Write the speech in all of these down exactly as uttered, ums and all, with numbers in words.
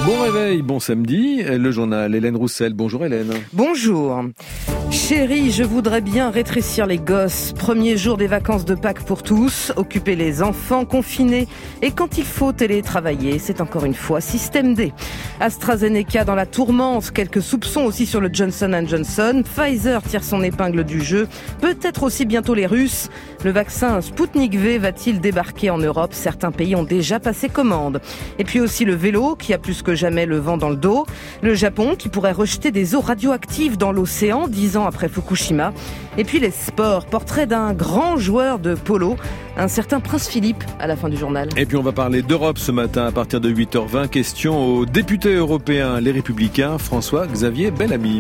Bon réveil, bon samedi, le journal Hélène Roussel. Bonjour Hélène. Bonjour. Chérie, je voudrais bien rétrécir les gosses. Premier jour des vacances de Pâques pour tous, occuper les enfants confinés et quand il faut télétravailler, c'est encore une fois système D. AstraZeneca dans la tourmente, quelques soupçons aussi sur le Johnson and Johnson. Pfizer tire son épingle du jeu, peut-être aussi bientôt les Russes. Le vaccin Sputnik V va-t-il débarquer en Europe ? Certains pays ont déjà passé commande. Et puis aussi le vélo qui a plus que jamais le vent dans le dos. Le Japon qui pourrait rejeter des eaux radioactives dans l'océan dix ans après Fukushima. Et puis les sports, portrait d'un grand joueur de polo, un certain Prince Philippe à la fin du journal. Et puis on va parler d'Europe ce matin à partir de huit heures vingt. Question aux députés européens, les Républicains, François-Xavier Bellamy.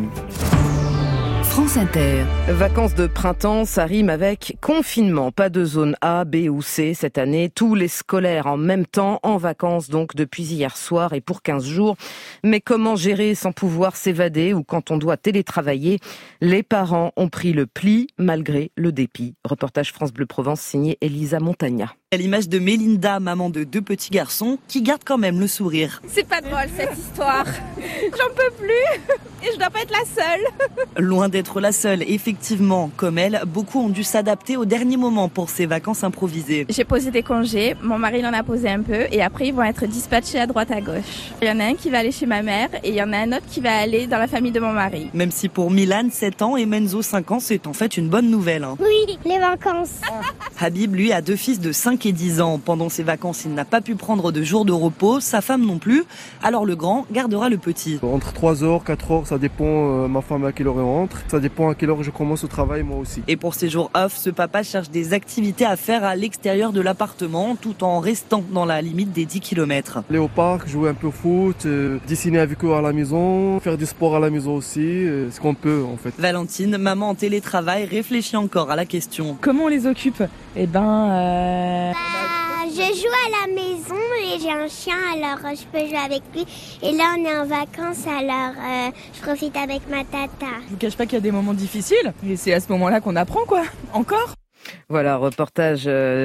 France Inter. Vacances de printemps, ça rime avec confinement. Pas de zone A, B ou C cette année. Tous les scolaires en même temps, en vacances donc depuis hier soir et pour quinze jours. Mais comment gérer sans pouvoir s'évader ou quand on doit télétravailler ? Les parents ont pris le pli malgré le dépit. Reportage France Bleu Provence signé Elisa Montagna. À l'image de Mélinda, maman de deux petits garçons, qui garde quand même le sourire. C'est pas drôle cette histoire. J'en peux plus et je dois pas être la seule. Loin d'être la seule, effectivement. Comme elle, beaucoup ont dû s'adapter au dernier moment pour ces vacances improvisées. J'ai posé des congés, mon mari il en a posé un peu et après ils vont être dispatchés à droite à gauche. Il y en a un qui va aller chez ma mère et il y en a un autre qui va aller dans la famille de mon mari. Même si pour Milan, sept ans et Menzo, cinq ans, c'est en fait une bonne nouvelle. Hein. Oui, les vacances. Habib, lui, a deux fils de cinq et dix ans. Pendant ses vacances, il n'a pas pu prendre de jours de repos, sa femme non plus. Alors le grand gardera le petit. Entre trois heures, quatre heures, ça dépend euh, ma femme à quelle heure elle rentre. Ça dépend à quelle heure je commence au travail, moi aussi. Et pour ces jours off, ce papa cherche des activités à faire à l'extérieur de l'appartement, tout en restant dans la limite des dix kilomètres. Aller au parc, jouer un peu au foot, euh, dessiner avec eux à la maison, faire du sport à la maison aussi, euh, ce qu'on peut en fait. Valentine, maman en télétravail, réfléchit encore à la question. Comment on les occupe ? Eh ben... Euh... Bah, je joue à la maison et j'ai un chien, alors euh, je peux jouer avec lui. Et là, on est en vacances, alors euh, je profite avec ma tata. Je vous cache pas qu'il y a des moments difficiles, et c'est à ce moment-là qu'on apprend, quoi. Encore ? Voilà, reportage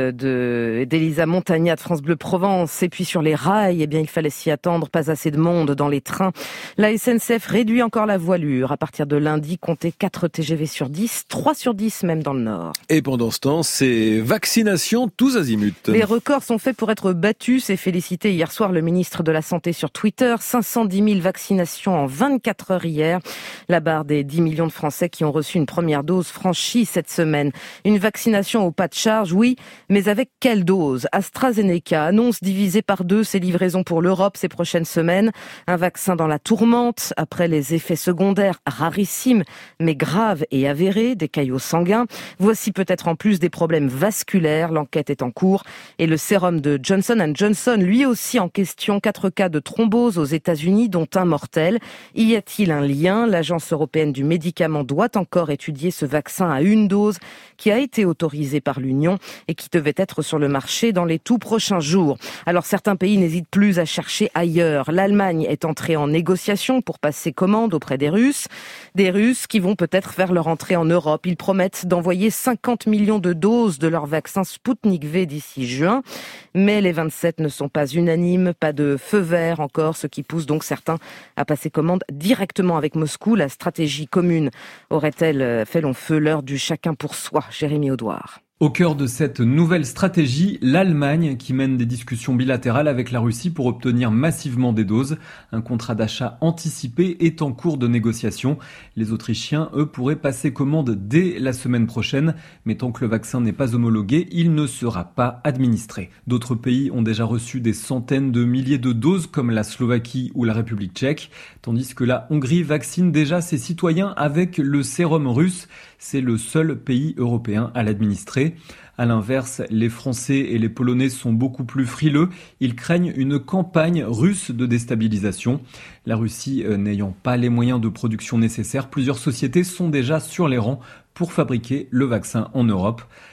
de d'Elisa Montagna de France Bleu Provence. Et puis sur les rails, eh bien, il fallait s'y attendre, pas assez de monde dans les trains. La S N C F réduit encore la voilure. À partir de lundi, comptez quatre T G V sur dix, trois sur dix même dans le Nord. Et pendant ce temps, c'est vaccination tous azimuts. Les records sont faits pour être battus. C'est félicité hier soir le ministre de la Santé sur Twitter. cinq cent dix mille vaccinations en vingt-quatre heures hier. La barre des dix millions de Français qui ont reçu une première dose franchie cette semaine. Une vaccination au pas de charge, oui, mais avec quelle dose ? AstraZeneca annonce diviser par deux ses livraisons pour l'Europe ces prochaines semaines. Un vaccin dans la tourmente, après les effets secondaires rarissimes, mais graves et avérés, des caillots sanguins. Voici peut-être en plus des problèmes vasculaires, l'enquête est en cours. Et le sérum de Johnson and Johnson, lui aussi en question, quatre cas de thrombose aux États-Unis, dont un mortel. Y a-t-il un lien ? L'Agence européenne du médicament doit encore étudier ce vaccin à une dose qui a été autorisé par l'Union et qui devait être sur le marché dans les tout prochains jours. Alors certains pays n'hésitent plus à chercher ailleurs. L'Allemagne est entrée en négociation pour passer commande auprès des Russes. Des Russes qui vont peut-être faire leur entrée en Europe. Ils promettent d'envoyer cinquante millions de doses de leur vaccin Sputnik V d'ici juin. Mais les vingt-sept ne sont pas unanimes, pas de feu vert encore, ce qui pousse donc certains à passer commande directement avec Moscou. La stratégie commune aurait-elle fait long feu? L'heure du chacun pour soi? Jérémy Audouard. Au cœur de cette nouvelle stratégie, l'Allemagne qui mène des discussions bilatérales avec la Russie pour obtenir massivement des doses. Un contrat d'achat anticipé est en cours de négociation. Les Autrichiens, eux, pourraient passer commande dès la semaine prochaine. Mais tant que le vaccin n'est pas homologué, il ne sera pas administré. D'autres pays ont déjà reçu des centaines de milliers de doses comme la Slovaquie ou la République tchèque. Tandis que la Hongrie vaccine déjà ses citoyens avec le sérum russe. C'est le seul pays européen à l'administrer. À l'inverse, les Français et les Polonais sont beaucoup plus frileux. Ils craignent une campagne russe de déstabilisation. La Russie n'ayant pas les moyens de production nécessaires, plusieurs sociétés sont déjà sur les rangs pour fabriquer le vaccin en Europe.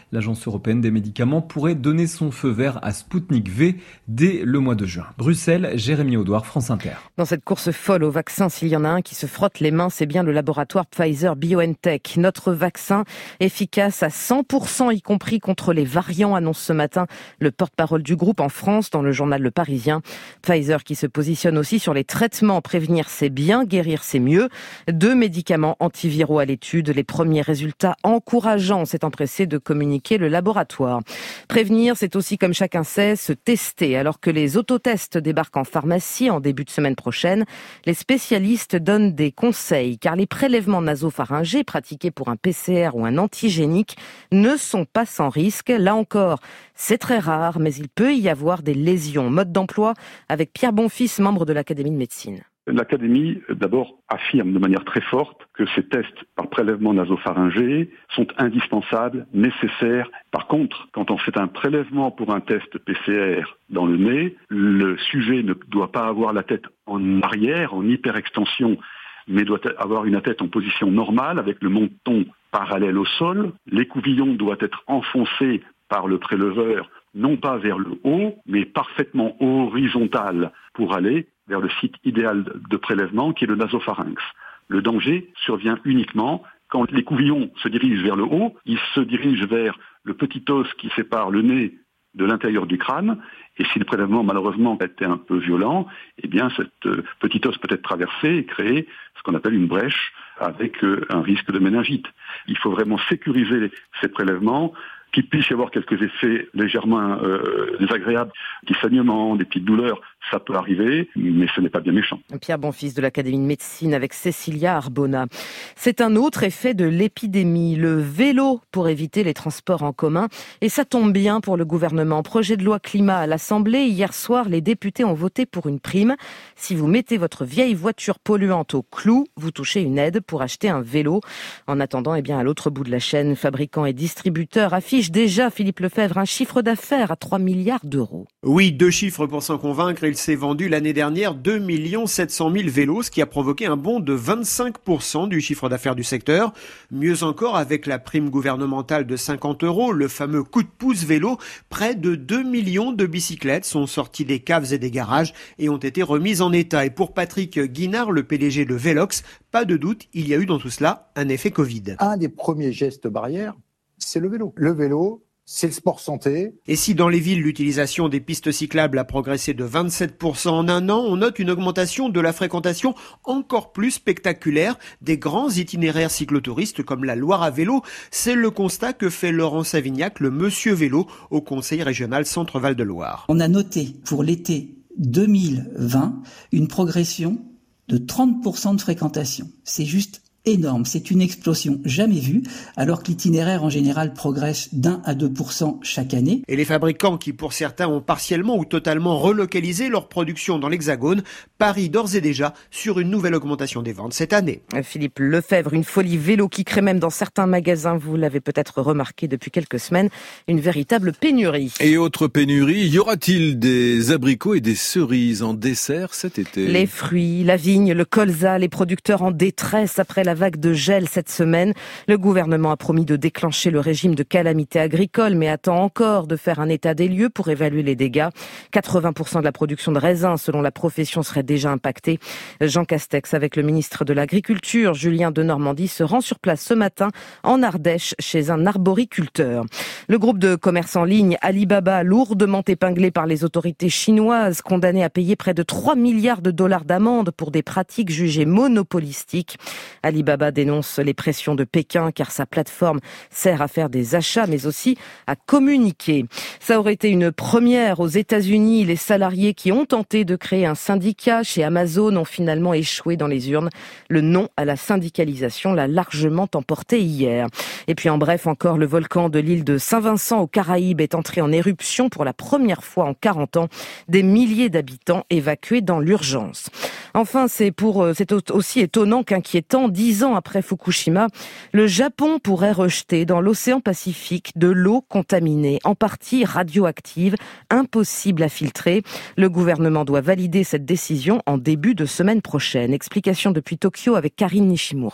L'Agence européenne des médicaments pourrait donner son feu vert à Sputnik V dès le mois de juin. Bruxelles, Jérémy Audouard, France Inter. Dans cette course folle aux vaccins, s'il y en a un qui se frotte les mains, c'est bien le laboratoire Pfizer-BioNTech. Notre vaccin efficace à cent pour cent, y compris contre les variants, annonce ce matin le porte-parole du groupe en France dans le journal Le Parisien. Pfizer qui se positionne aussi sur les traitements. Prévenir, c'est bien, guérir, c'est mieux. Deux médicaments antiviraux à l'étude. Les premiers résultats encourageants, s'est empressé de communiquer le laboratoire. Prévenir, c'est aussi, comme chacun sait, se tester. Alors que les autotests débarquent en pharmacie en début de semaine prochaine, les spécialistes donnent des conseils, car les prélèvements nasopharyngés pratiqués pour un P C R ou un antigénique ne sont pas sans risque. Là encore, c'est très rare, mais il peut y avoir des lésions. Mode d'emploi avec Pierre Bonfils, membre de l'Académie de médecine. L'Académie, d'abord, affirme de manière très forte que ces tests par prélèvement nasopharyngé sont indispensables, nécessaires. Par contre, quand on fait un prélèvement pour un test P C R dans le nez, le sujet ne doit pas avoir la tête en arrière, en hyperextension, mais doit avoir une tête en position normale avec le menton parallèle au sol. L'écouvillon doit être enfoncé par le préleveur, non pas vers le haut, mais parfaitement horizontal pour aller vers le site idéal de prélèvement qui est le nasopharynx. Le danger survient uniquement quand l'écouvillon se dirige vers le haut, il se dirige vers le petit os qui sépare le nez de l'intérieur du crâne, et si le prélèvement malheureusement était un peu violent, eh bien cette euh, petit os peut être traversé et créer ce qu'on appelle une brèche avec euh, un risque de méningite. Il faut vraiment sécuriser ces prélèvements, qu'il puisse y avoir quelques effets légèrement euh, désagréables, des saignements, des petites douleurs, ça peut arriver, mais ce n'est pas bien méchant. Pierre Bonfils de l'Académie de médecine avec Cécilia Arbona. C'est un autre effet de l'épidémie, le vélo pour éviter les transports en commun. Et ça tombe bien pour le gouvernement. Projet de loi climat à l'Assemblée. Hier soir, les députés ont voté pour une prime. Si vous mettez votre vieille voiture polluante au clou, vous touchez une aide pour acheter un vélo. En attendant, eh bien, à l'autre bout de la chaîne, fabricants et distributeurs affichent déjà, Philippe Lefebvre, un chiffre d'affaires à trois milliards d'euros. Oui, deux chiffres pour s'en convaincre. Il s'est vendu l'année dernière deux millions sept cent mille vélos, ce qui a provoqué un bond de vingt-cinq pour cent du chiffre d'affaires du secteur. Mieux encore, avec la prime gouvernementale de cinquante euros, le fameux coup de pouce vélo, près de deux millions de bicyclettes sont sorties des caves et des garages et ont été remises en état. Et pour Patrick Guinard, le P D G de Velox, pas de doute, il y a eu dans tout cela un effet Covid. Un des premiers gestes barrières, c'est le vélo. Le vélo, c'est le sport santé. Et si dans les villes, l'utilisation des pistes cyclables a progressé de vingt-sept pour cent en un an, on note une augmentation de la fréquentation encore plus spectaculaire des grands itinéraires cyclotouristes comme la Loire à vélo. C'est le constat que fait Laurent Savignac, le monsieur vélo, au Conseil régional Centre-Val de Loire. On a noté pour l'été deux mille vingt une progression de trente pour cent de fréquentation. C'est juste énorme, c'est une explosion jamais vue, alors que l'itinéraire en général progresse d'un à deux pour cent chaque année. Et les fabricants qui pour certains ont partiellement ou totalement relocalisé leur production dans l'Hexagone parient d'ores et déjà sur une nouvelle augmentation des ventes cette année. Philippe Lefebvre, une folie vélo qui crée même dans certains magasins, vous l'avez peut-être remarqué depuis quelques semaines, une véritable pénurie. Et autre pénurie, y aura-t-il des abricots et des cerises en dessert cet été ? Les fruits, la vigne, le colza, les producteurs en détresse après la vague de gel cette semaine. Le gouvernement a promis de déclencher le régime de calamité agricole, mais attend encore de faire un état des lieux pour évaluer les dégâts. quatre-vingts pour cent de la production de raisins, selon la profession, serait déjà impactée. Jean Castex, avec le ministre de l'Agriculture, Julien Denormandie, se rend sur place ce matin en Ardèche, chez un arboriculteur. Le groupe de commerce en ligne Alibaba, lourdement épinglé par les autorités chinoises, condamné à payer près de trois milliards de dollars d'amende pour des pratiques jugées monopolistiques. Alibaba dénonce les pressions de Pékin car sa plateforme sert à faire des achats mais aussi à communiquer. Ça aurait été une première aux États-Unis. Les salariés qui ont tenté de créer un syndicat chez Amazon ont finalement échoué dans les urnes. Le non à la syndicalisation l'a largement emporté hier. Et puis en bref, encore le volcan de l'île de Saint-Vincent aux Caraïbes est entré en éruption pour la première fois en quarante ans. Des milliers d'habitants évacués dans l'urgence. Enfin, c'est pour, c'est aussi étonnant qu'inquiétant. Dix ans après Fukushima, le Japon pourrait rejeter dans l'océan Pacifique de l'eau contaminée, en partie radioactive, impossible à filtrer. Le gouvernement doit valider cette décision en début de semaine prochaine. Explication depuis Tokyo avec Karine Nishimura.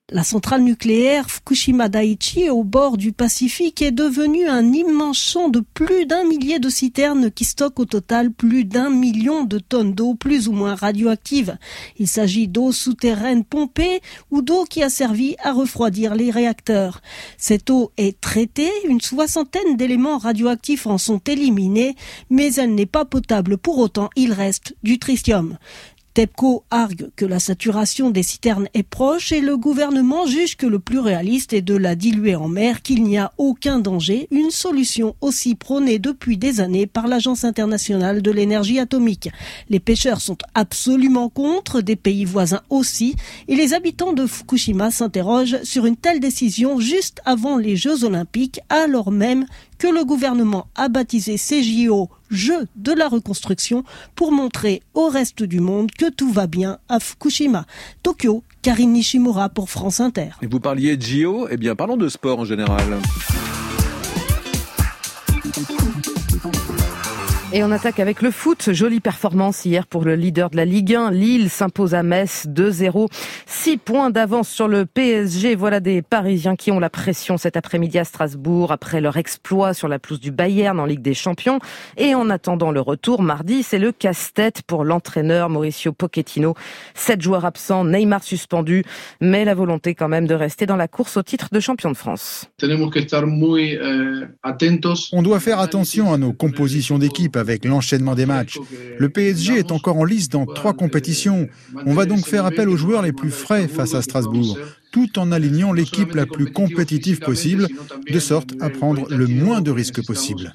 La centrale nucléaire Fukushima Daiichi, au bord du Pacifique, est devenue un immense champ de plus d'un millier de citernes qui stockent au total plus d'un million de tonnes d'eau plus ou moins radioactive. Il s'agit d'eau souterraine pompée ou d'eau qui a servi à refroidir les réacteurs. Cette eau est traitée, une soixantaine d'éléments radioactifs en sont éliminés, mais elle n'est pas potable pour autant, il reste du tritium. TEPCO argue que la saturation des citernes est proche et le gouvernement juge que le plus réaliste est de la diluer en mer, qu'il n'y a aucun danger, une solution aussi prônée depuis des années par l'Agence internationale de l'énergie atomique. Les pêcheurs sont absolument contre, des pays voisins aussi, et les habitants de Fukushima s'interrogent sur une telle décision juste avant les Jeux Olympiques, alors même que le gouvernement a baptisé ces J O Jeux de la reconstruction pour montrer au reste du monde que tout va bien à Fukushima. Tokyo, Karine Nishimura pour France Inter. Et vous parliez de J O, eh bien parlons de sport en général. Et on attaque avec le foot. Jolie performance hier pour le leader de la Ligue un. Lille s'impose à Metz deux zéro. Six points d'avance sur le P S G. Voilà des Parisiens qui ont la pression cet après-midi à Strasbourg après leur exploit sur la pelouse du Bayern en Ligue des Champions. Et en attendant le retour mardi, c'est le casse-tête pour l'entraîneur Mauricio Pochettino. Sept joueurs absents, Neymar suspendu, mais la volonté quand même de rester dans la course au titre de champion de France. On doit faire attention à nos compositions d'équipe avec l'enchaînement des matchs. Le P S G est encore en lice dans trois compétitions. On va donc faire appel aux joueurs les plus frais face à Strasbourg, tout en alignant l'équipe la plus compétitive possible, de sorte à prendre le moins de risques possible.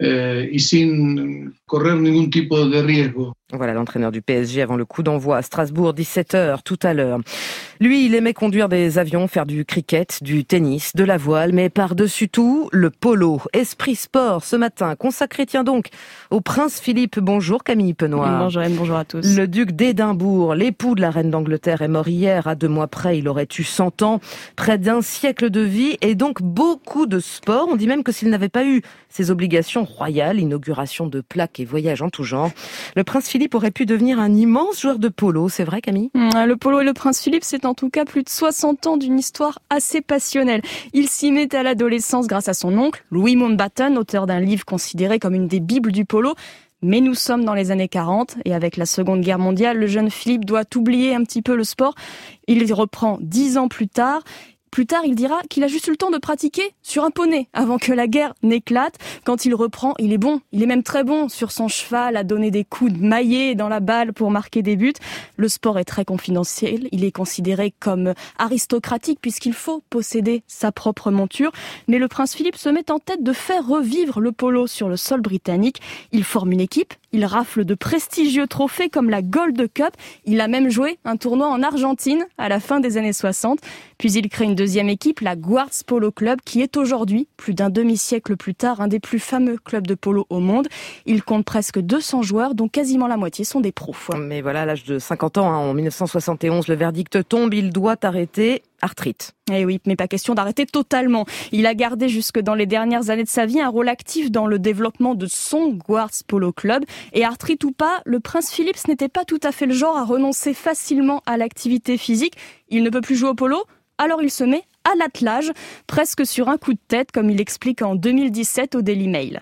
Voilà l'entraîneur du P S G avant le coup d'envoi à Strasbourg, dix-sept heures tout à l'heure. Lui, il aimait conduire des avions, faire du cricket, du tennis, de la voile, mais par-dessus tout, le polo. Esprit sport, ce matin, consacré tiens donc au prince Philippe. Bonjour Camille Penoir. Bonjour Anne, bonjour à tous. Le duc d'Édimbourg, l'époux de la reine d'Angleterre, est mort hier. À deux mois près, il aurait eu cent ans, près d'un siècle de vie et donc beaucoup de sport. On dit même que s'il n'avait pas eu ses obligations royales, inauguration de plaques et voyages en tout genre, le prince Philippe aurait pu devenir un immense joueur de polo. C'est vrai Camille ? Le polo et le prince Philippe, c'est en tout cas plus de soixante ans d'une histoire assez passionnelle. Il s'y met à l'adolescence grâce à son oncle, Louis Mountbatten, auteur d'un livre considéré comme une des bibles du polo. Mais nous sommes dans les années quarante et avec la Seconde Guerre mondiale, le jeune Philippe doit oublier un petit peu le sport. Il reprend dix ans plus tard. Plus tard, il dira qu'il a juste eu le temps de pratiquer sur un poney avant que la guerre n'éclate. Quand il reprend, il est bon. Il est même très bon sur son cheval à donner des coups de maillet dans la balle pour marquer des buts. Le sport est très confidentiel. Il est considéré comme aristocratique puisqu'il faut posséder sa propre monture. Mais le prince Philippe se met en tête de faire revivre le polo sur le sol britannique. Il forme une équipe. Il rafle de prestigieux trophées comme la Gold Cup. Il a même joué un tournoi en Argentine à la fin des années soixante. Puis il crée une deuxième équipe, la Guards Polo Club, qui est aujourd'hui, plus d'un demi-siècle plus tard, un des plus fameux clubs de polo au monde. Il compte presque deux cents joueurs, dont quasiment la moitié sont des pros. Mais voilà, à l'âge de cinquante ans, hein, en dix-neuf cent soixante et onze, le verdict tombe, il doit arrêter. Arthrite. Eh oui, mais pas question d'arrêter totalement. Il a gardé jusque dans les dernières années de sa vie un rôle actif dans le développement de son Guards Polo Club. Et arthrite ou pas, le prince Philippe n'était pas tout à fait le genre à renoncer facilement à l'activité physique. Il ne peut plus jouer au polo, alors il se met à l'attelage, presque sur un coup de tête, comme il explique en deux mille dix-sept au Daily Mail.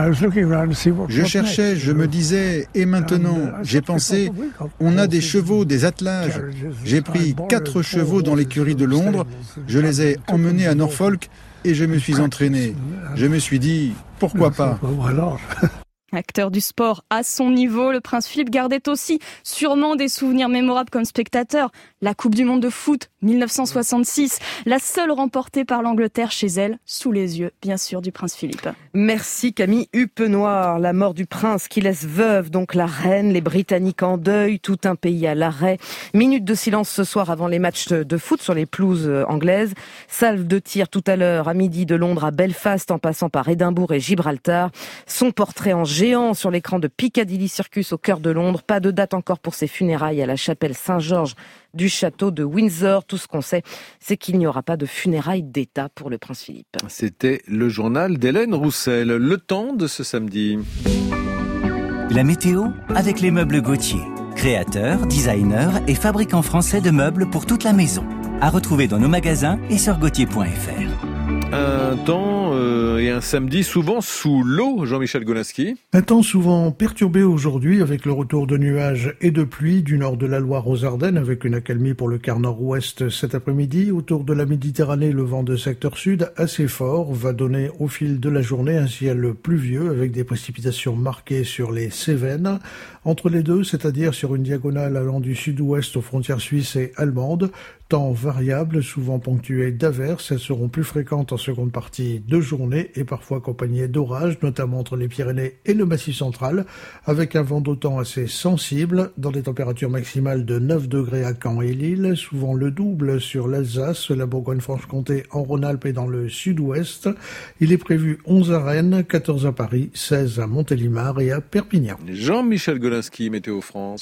Je cherchais, je me disais, et maintenant, j'ai pensé, on a des chevaux, des attelages. J'ai pris quatre chevaux dans l'écurie de Londres, je les ai emmenés à Norfolk et je me suis entraîné. Je me suis dit, pourquoi pas ? Acteur du sport à son niveau, le prince Philippe gardait aussi sûrement des souvenirs mémorables comme spectateur. La Coupe du Monde de foot, dix-neuf cent soixante-six, la seule remportée par l'Angleterre chez elle, sous les yeux, bien sûr, du prince Philippe. Merci Camille Huppenoir. La mort du prince qui laisse veuve, donc la reine, les Britanniques en deuil, tout un pays à l'arrêt. Minute de silence ce soir avant les matchs de foot sur les pelouses anglaises. Salve de tir tout à l'heure, à midi de Londres à Belfast, en passant par Édimbourg et Gibraltar. Son portrait en géant sur l'écran de Piccadilly Circus au cœur de Londres. Pas de date encore pour ses funérailles à la chapelle Saint-Georges du château de Windsor. Tout ce qu'on sait, c'est qu'il n'y aura pas de funérailles d'État pour le prince Philippe. C'était le journal d'Hélène Roussel. Le temps de ce samedi. La météo avec les meubles Gauthier. Créateurs, designers et fabricants français de meubles pour toute la maison. À retrouver dans nos magasins et sur gauthier point f r. Un temps euh, et un samedi souvent sous l'eau, Jean-Michel Golinski. Un temps souvent perturbé aujourd'hui avec le retour de nuages et de pluie du nord de la Loire aux Ardennes avec une accalmie pour le quart nord-ouest cet après-midi. Autour de la Méditerranée, le vent de secteur sud assez fort va donner au fil de la journée un ciel pluvieux avec des précipitations marquées sur les Cévennes. Entre les deux, c'est-à-dire sur une diagonale allant du sud-ouest aux frontières suisses et allemandes, temps variable, souvent ponctué d'averses. Elles seront plus fréquentes en seconde partie de journée et parfois accompagnées d'orages, notamment entre les Pyrénées et le Massif central, avec un vent d'automne assez sensible, dans des températures maximales de neuf degrés à Caen et Lille, souvent le double sur l'Alsace, la Bourgogne-Franche-Comté, en Rhône-Alpes et dans le sud-ouest. Il est prévu onze à Rennes, quatorze à Paris, seize à Montélimar et à Perpignan. Jean-Michel Golinski, Météo France.